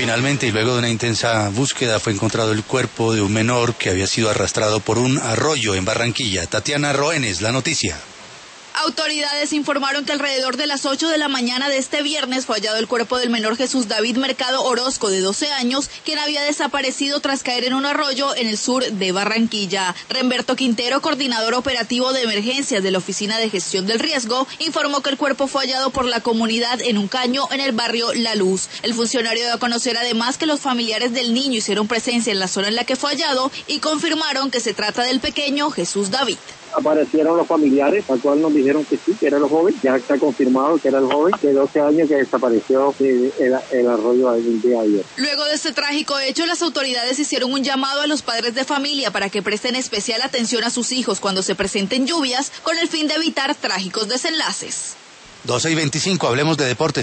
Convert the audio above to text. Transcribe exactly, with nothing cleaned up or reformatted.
Finalmente, y luego de una intensa búsqueda, fue encontrado el cuerpo de un menor que había sido arrastrado por un arroyo en Barranquilla. Tatiana Roenes, la noticia. Autoridades informaron que alrededor de las ocho de la mañana de este viernes fue hallado el cuerpo del menor Jesús David Mercado Orozco, de doce años, quien había desaparecido tras caer en un arroyo en el sur de Barranquilla. Remberto Quintero, coordinador operativo de emergencias de la Oficina de Gestión del Riesgo, informó que el cuerpo fue hallado por la comunidad en un caño en el barrio La Luz. El funcionario dio a conocer además que los familiares del niño hicieron presencia en la zona en la que fue hallado y confirmaron que se trata del pequeño Jesús David. Aparecieron los familiares, al cual nos dijeron que sí, que era el joven. Ya está confirmado que era el joven de doce años que desapareció el, el, el arroyo el día de ayer. Luego de este trágico hecho, las autoridades hicieron un llamado a los padres de familia para que presten especial atención a sus hijos cuando se presenten lluvias, con el fin de evitar trágicos desenlaces. doce y veinticinco, hablemos de deportes.